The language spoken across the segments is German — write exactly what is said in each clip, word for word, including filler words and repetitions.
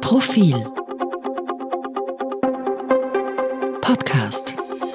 Profil Podcast.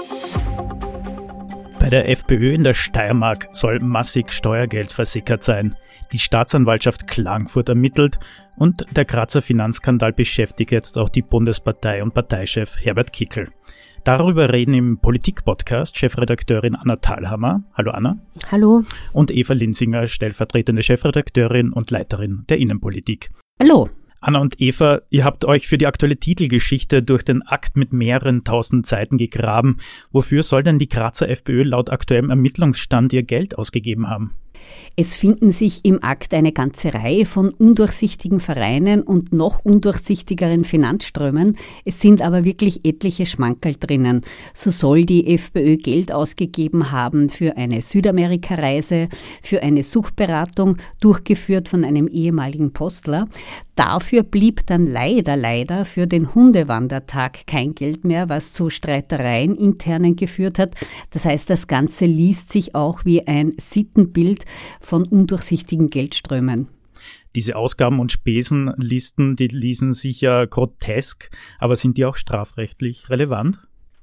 Bei der FPÖ in der Steiermark soll massig Steuergeld versickert sein. Die Staatsanwaltschaft Klagenfurt ermittelt und der Grazer Finanzskandal beschäftigt jetzt auch die Bundespartei und Parteichef Herbert Kickl. Darüber reden im Politik-Podcast Chefredakteurin Anna Thalhammer. Hallo Anna. Hallo. Und Eva Linsinger, stellvertretende Chefredakteurin und Leiterin der Innenpolitik. Hallo. Anna und Eva, ihr habt euch für die aktuelle Titelgeschichte durch den Akt mit mehreren tausend Seiten gegraben. Wofür soll denn die Grazer FPÖ laut aktuellem Ermittlungsstand ihr Geld ausgegeben haben? Es finden sich im Akt eine ganze Reihe von undurchsichtigen Vereinen und noch undurchsichtigeren Finanzströmen. Es sind aber wirklich etliche Schmankerl drinnen. So soll die FPÖ Geld ausgegeben haben für eine Südamerika-Reise, für eine Suchtberatung, durchgeführt von einem ehemaligen Postler. Dafür blieb dann leider, leider für den Hundewandertag kein Geld mehr, was zu Streitereien internen geführt hat. Das heißt, das Ganze liest sich auch wie ein Sittenbild von undurchsichtigen Geldströmen. Diese Ausgaben- und Spesenlisten, die ließen sich ja grotesk, aber sind die auch strafrechtlich relevant?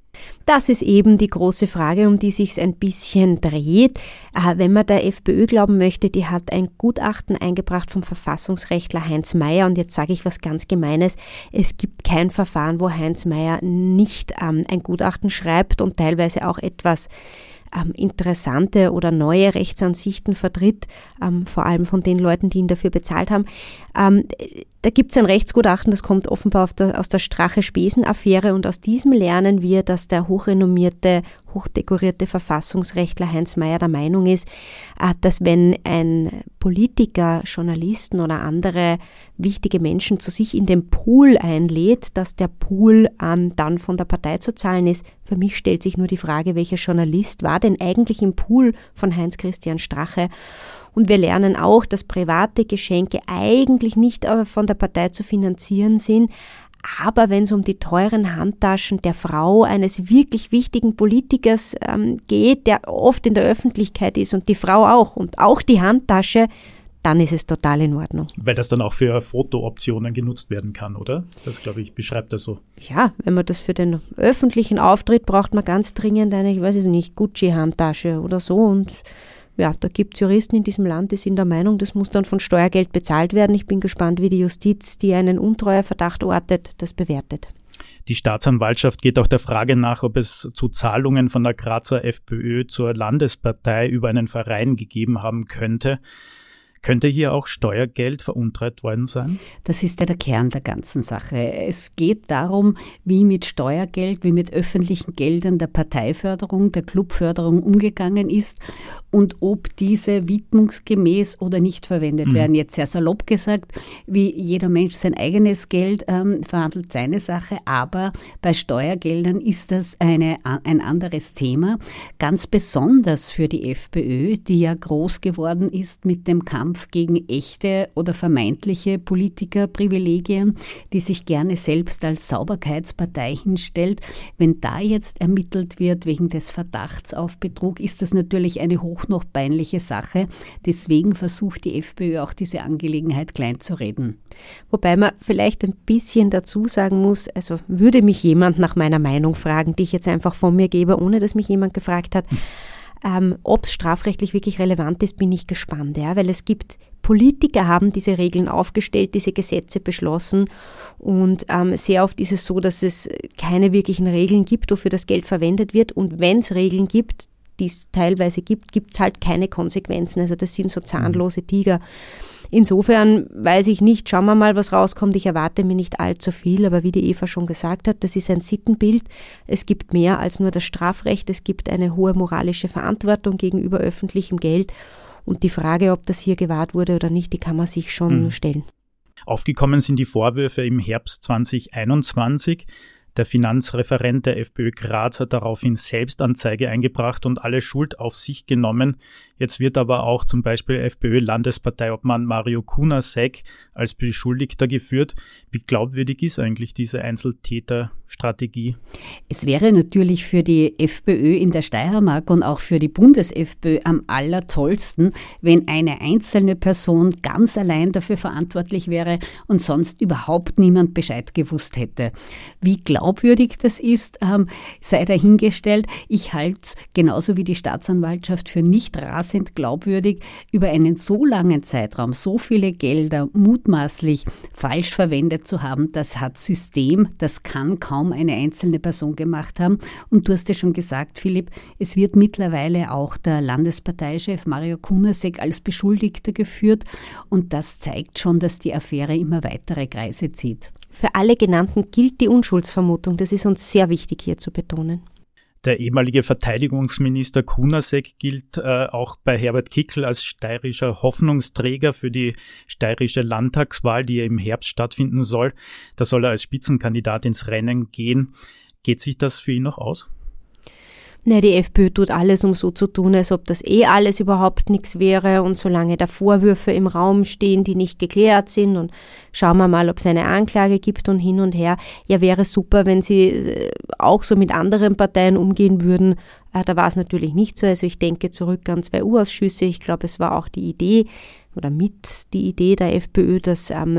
Das ist eben die große Frage, um die sich ein bisschen dreht. Wenn man der FPÖ glauben möchte, die hat ein Gutachten eingebracht vom Verfassungsrechtler Heinz Mayer. Und jetzt sage ich was ganz Gemeines. Es gibt kein Verfahren, wo Heinz Mayer nicht ähm, ein Gutachten schreibt und teilweise auch etwas ähm, interessante oder neue Rechtsansichten vertritt, ähm, vor allem von den Leuten, die ihn dafür bezahlt haben. Ähm, Da gibt es ein Rechtsgutachten, das kommt offenbar auf der, aus der Strache-Spesen-Affäre, und aus diesem lernen wir, dass der hochrenommierte, hochdekorierte Verfassungsrechtler Heinz Mayer der Meinung ist, dass wenn ein Politiker, Journalisten oder andere wichtige Menschen zu sich in den Pool einlädt, dass der Pool ähm, dann von der Partei zu zahlen ist. Für mich stellt sich nur die Frage, welcher Journalist war denn eigentlich im Pool von Heinz-Christian Strache? Und wir lernen auch, dass private Geschenke eigentlich nicht von der Partei zu finanzieren sind. Aber wenn es um die teuren Handtaschen der Frau eines wirklich wichtigen Politikers ähm, geht, der oft in der Öffentlichkeit ist, und die Frau auch, und auch die Handtasche, dann ist es total in Ordnung. Weil das dann auch für Fotooptionen genutzt werden kann, oder? Das, glaube ich, beschreibt das so. Ja, wenn man das für den öffentlichen Auftritt braucht, man ganz dringend eine, ich weiß nicht, Gucci-Handtasche oder so, und ja, da gibt es Juristen in diesem Land, die sind der Meinung, das muss dann von Steuergeld bezahlt werden. Ich bin gespannt, wie die Justiz, die einen Untreueverdacht ortet, das bewertet. Die Staatsanwaltschaft geht auch der Frage nach, ob es zu Zahlungen von der Grazer FPÖ zur Landespartei über einen Verein gegeben haben könnte. Könnte hier auch Steuergeld veruntreut worden sein? Das ist ja der Kern der ganzen Sache. Es geht darum, wie mit Steuergeld, wie mit öffentlichen Geldern der Parteiförderung, der Clubförderung umgegangen ist und ob diese widmungsgemäß oder nicht verwendet mhm. werden. Jetzt sehr salopp gesagt, wie jeder Mensch sein eigenes Geld ähm, verhandelt, seine Sache, aber bei Steuergeldern ist das eine, ein anderes Thema. Ganz besonders für die FPÖ, die ja groß geworden ist mit dem Kampf gegen echte oder vermeintliche Politikerprivilegien, die sich gerne selbst als Sauberkeitspartei hinstellt. Wenn da jetzt ermittelt wird wegen des Verdachts auf Betrug, ist das natürlich eine hoch noch peinliche Sache. Deswegen versucht die FPÖ auch diese Angelegenheit klein zu reden. Wobei man vielleicht ein bisschen dazu sagen muss, also würde mich jemand nach meiner Meinung fragen, die ich jetzt einfach von mir gebe, ohne dass mich jemand gefragt hat, Ähm, ob es strafrechtlich wirklich relevant ist, bin ich gespannt, ja, weil es gibt, Politiker haben diese Regeln aufgestellt, diese Gesetze beschlossen, und ähm, sehr oft ist es so, dass es keine wirklichen Regeln gibt, wofür das Geld verwendet wird, und wenn es Regeln gibt, die es teilweise gibt, gibt es halt keine Konsequenzen, also das sind so zahnlose Tiger. Insofern weiß ich nicht, schauen wir mal, was rauskommt. Ich erwarte mir nicht allzu viel, aber wie die Eva schon gesagt hat, das ist ein Sittenbild. Es gibt mehr als nur das Strafrecht, es gibt eine hohe moralische Verantwortung gegenüber öffentlichem Geld, und die Frage, ob das hier gewahrt wurde oder nicht, die kann man sich schon mhm. stellen. Aufgekommen sind die Vorwürfe im Herbst zwanzig einundzwanzig. Der Finanzreferent der FPÖ Graz hat daraufhin selbst Anzeige eingebracht und alle Schuld auf sich genommen. Jetzt wird aber auch zum Beispiel FPÖ-Landesparteiobmann Mario Kunasek als Beschuldigter geführt. Wie glaubwürdig ist eigentlich diese Einzeltäterstrategie? Es wäre natürlich für die FPÖ in der Steiermark und auch für die Bundes-FPÖ am allertollsten, wenn eine einzelne Person ganz allein dafür verantwortlich wäre und sonst überhaupt niemand Bescheid gewusst hätte. Wie glaubwürdig das ist, ähm, sei dahingestellt. Ich halte es genauso wie die Staatsanwaltschaft für nicht rasend glaubwürdig, über einen so langen Zeitraum so viele Gelder mutmaßlich falsch verwendet zu haben. Das hat System, das kann kaum eine einzelne Person gemacht haben. Und du hast ja schon gesagt, Philipp, es wird mittlerweile auch der Landesparteichef Mario Kunasek als Beschuldigter geführt. Und das zeigt schon, dass die Affäre immer weitere Kreise zieht. Für alle Genannten gilt die Unschuldsvermutung. Das ist uns sehr wichtig hier zu betonen. Der ehemalige Verteidigungsminister Kunasek gilt äh, auch bei Herbert Kickl als steirischer Hoffnungsträger für die steirische Landtagswahl, die im Herbst stattfinden soll. Da soll er als Spitzenkandidat ins Rennen gehen. Geht sich das für ihn noch aus? Ne, die FPÖ tut alles, um so zu tun, als ob das eh alles überhaupt nichts wäre, und solange da Vorwürfe im Raum stehen, die nicht geklärt sind, und schauen wir mal, ob es eine Anklage gibt und hin und her, ja, wäre super, wenn sie auch so mit anderen Parteien umgehen würden. Äh, da war es natürlich nicht so, also ich denke zurück an zwei U-Ausschüsse, ich glaube, es war auch die Idee oder mit die Idee der FPÖ, das ähm,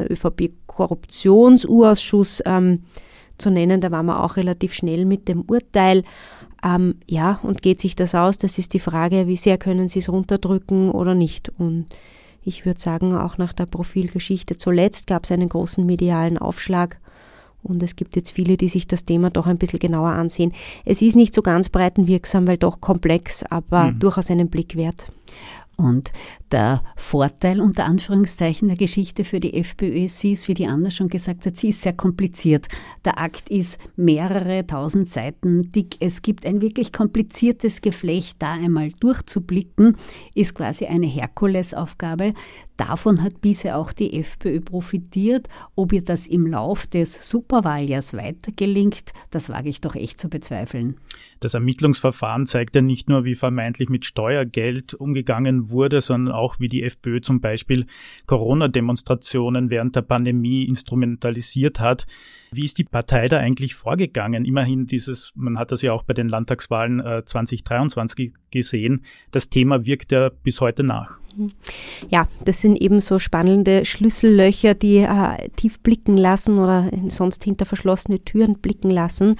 ÖVP-Korruptions-U-Ausschuss ähm, zu nennen, da waren wir auch relativ schnell mit dem Urteil. Ähm, ja, und geht sich das aus? Das ist die Frage, wie sehr können Sie es runterdrücken oder nicht? Und ich würde sagen, auch nach der Profilgeschichte zuletzt gab es einen großen medialen Aufschlag, und es gibt jetzt viele, die sich das Thema doch ein bisschen genauer ansehen. Es ist nicht so ganz breitenwirksam, weil doch komplex, aber mhm. durchaus einen Blick wert. Und der Vorteil unter Anführungszeichen der Geschichte für die FPÖ, sie ist, wie die Anna schon gesagt hat, sie ist sehr kompliziert. Der Akt ist mehrere tausend Seiten dick. Es gibt ein wirklich kompliziertes Geflecht. Da einmal durchzublicken, ist quasi eine Herkulesaufgabe. Davon hat bisher auch die FPÖ profitiert. Ob ihr das im Lauf des Superwahljahrs weiter gelingt, das wage ich doch echt zu bezweifeln. Das Ermittlungsverfahren zeigt ja nicht nur, wie vermeintlich mit Steuergeld umgegangen wurde, sondern auch, wie die FPÖ zum Beispiel Corona-Demonstrationen während der Pandemie instrumentalisiert hat. Wie ist die Partei da eigentlich vorgegangen? Immerhin dieses, man hat das ja auch bei den Landtagswahlen äh, zwanzig dreiundzwanzig gesehen, das Thema wirkt ja bis heute nach. Ja, das sind eben so spannende Schlüssellöcher, die äh, tief blicken lassen oder sonst hinter verschlossene Türen blicken lassen.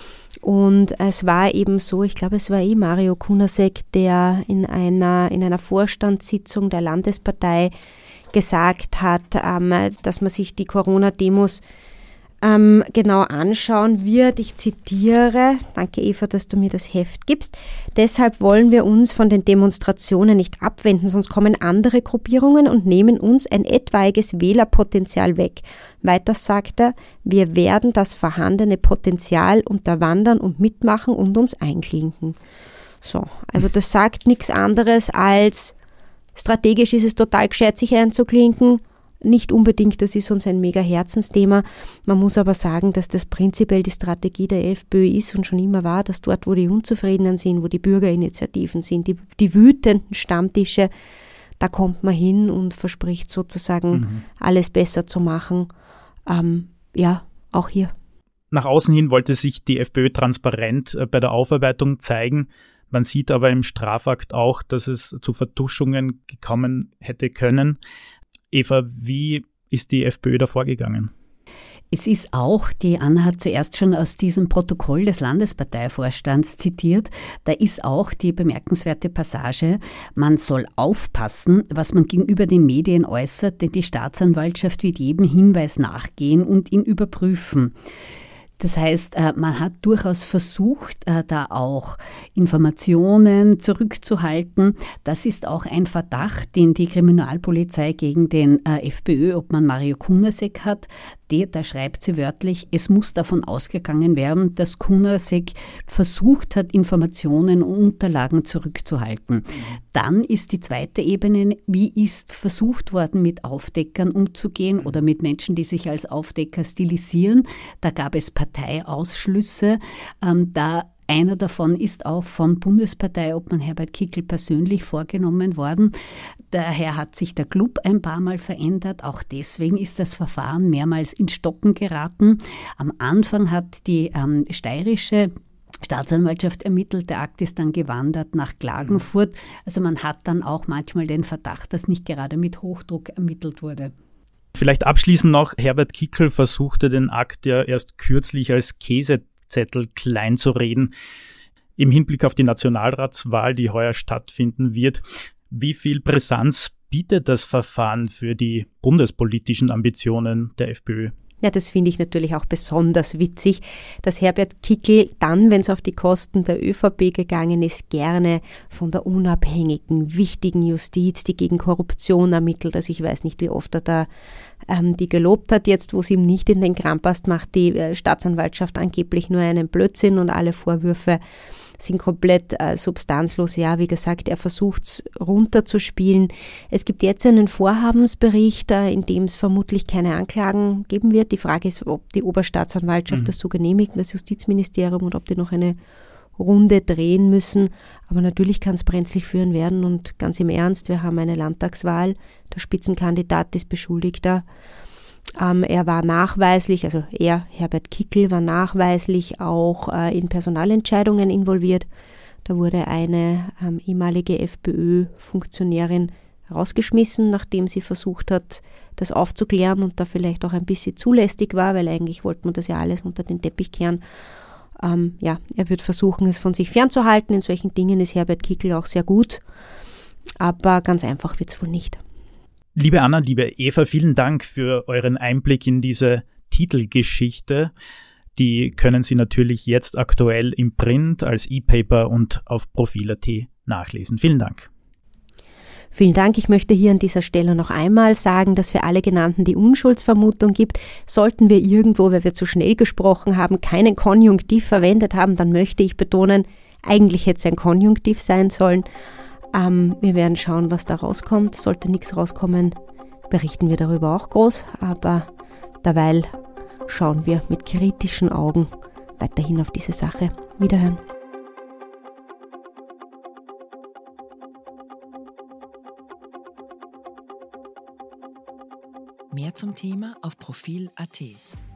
Und es war eben so, ich glaube, es war eh Mario Kunasek, der in einer, in einer Vorstandssitzung der Landespartei gesagt hat, ähm, dass man sich die Corona-Demos ähm, genau anschauen wird. Ich zitiere, danke Eva, dass du mir das Heft gibst. Deshalb wollen wir uns von den Demonstrationen nicht abwenden, sonst kommen andere Gruppierungen und nehmen uns ein etwaiges Wählerpotenzial weg. Weiter sagt er, wir werden das vorhandene Potenzial unterwandern und mitmachen und uns einklinken. So, also das sagt nichts anderes als, strategisch ist es total gescheit, sich einzuklinken. Nicht unbedingt, das ist uns ein mega Herzensthema. Man muss aber sagen, dass das prinzipiell die Strategie der FPÖ ist und schon immer war, dass dort, wo die Unzufriedenen sind, wo die Bürgerinitiativen sind, die, die wütenden Stammtische, da kommt man hin und verspricht sozusagen, mhm. alles besser zu machen. Ähm, ja, auch hier. Nach außen hin wollte sich die FPÖ transparent äh, bei der Aufarbeitung zeigen. Man sieht aber im Strafakt auch, dass es zu Vertuschungen gekommen hätte können. Eva, wie ist die FPÖ da vorgegangen? Es ist auch, die Anna hat zuerst schon aus diesem Protokoll des Landesparteivorstands zitiert, da ist auch die bemerkenswerte Passage, man soll aufpassen, was man gegenüber den Medien äußert, denn die Staatsanwaltschaft wird jedem Hinweis nachgehen und ihn überprüfen. Das heißt, man hat durchaus versucht, da auch Informationen zurückzuhalten. Das ist auch ein Verdacht, den die Kriminalpolizei gegen den FPÖ-Obmann Mario Kunasek hat. Da schreibt sie wörtlich, es muss davon ausgegangen werden, dass Kunasek versucht hat, Informationen und Unterlagen zurückzuhalten. dann ist die zweite Ebene, wie ist versucht worden, mit Aufdeckern umzugehen oder mit Menschen, die sich als Aufdecker stilisieren. Da gab es Parteiausschlüsse. Ähm, da Einer davon ist auch vom Bundesparteiobmann Herbert Kickl persönlich vorgenommen worden. Daher hat sich der Club ein paar Mal verändert. Auch deswegen ist das Verfahren mehrmals ins Stocken geraten. Am Anfang hat die ähm, steirische Staatsanwaltschaft ermittelt, der Akt ist dann gewandert nach Klagenfurt. Also man hat dann auch manchmal den Verdacht, dass nicht gerade mit Hochdruck ermittelt wurde. Vielleicht abschließend noch, Herbert Kickl versuchte den Akt ja erst kürzlich als Käsezettel klein zu reden. Im Hinblick auf die Nationalratswahl, die heuer stattfinden wird, wie viel Brisanz bietet das Verfahren für die bundespolitischen Ambitionen der FPÖ? Ja, das finde ich natürlich auch besonders witzig, dass Herbert Kickl dann, wenn es auf die Kosten der ÖVP gegangen ist, gerne von der unabhängigen, wichtigen Justiz, die gegen Korruption ermittelt. Also ich weiß nicht, wie oft er da ähm, die gelobt hat. Jetzt, wo es ihm nicht in den Kram passt, macht die äh, Staatsanwaltschaft angeblich nur einen Blödsinn und alle Vorwürfe sind komplett äh, substanzlos. Ja, wie gesagt, er versucht es runterzuspielen. Es gibt jetzt einen Vorhabensbericht, äh, in dem es vermutlich keine Anklagen geben wird. Die Frage ist, ob die Oberstaatsanwaltschaft mhm. das so genehmigt, das Justizministerium, und ob die noch eine Runde drehen müssen. Aber natürlich kann es brenzlig führen werden. Und ganz im Ernst, wir haben eine Landtagswahl. Der Spitzenkandidat ist Beschuldigter. Ähm, er war nachweislich, also er, Herbert Kickl, war nachweislich auch äh, in Personalentscheidungen involviert. Da wurde eine ähm, ehemalige FPÖ-Funktionärin rausgeschmissen, nachdem sie versucht hat, das aufzuklären und da vielleicht auch ein bisschen zulässig war, weil eigentlich wollte man das ja alles unter den Teppich kehren. Ähm, ja, er wird versuchen, es von sich fernzuhalten. In solchen Dingen ist Herbert Kickl auch sehr gut, aber ganz einfach wird es wohl nicht. Liebe Anna, liebe Eva, vielen Dank für euren Einblick in diese Titelgeschichte. Die können Sie natürlich jetzt aktuell im Print, als E-Paper und auf Profil Punkt at nachlesen. Vielen Dank. Vielen Dank. Ich möchte hier an dieser Stelle noch einmal sagen, dass für alle genannten die Unschuldsvermutung gibt. Sollten wir irgendwo, weil wir zu schnell gesprochen haben, keinen Konjunktiv verwendet haben, dann möchte ich betonen, eigentlich hätte es ein Konjunktiv sein sollen. Ähm, wir werden schauen, was da rauskommt. Sollte nichts rauskommen, berichten wir darüber auch groß. Aber derweil schauen wir mit kritischen Augen weiterhin auf diese Sache. Wiederhören. Mehr zum Thema auf Profil Punkt at.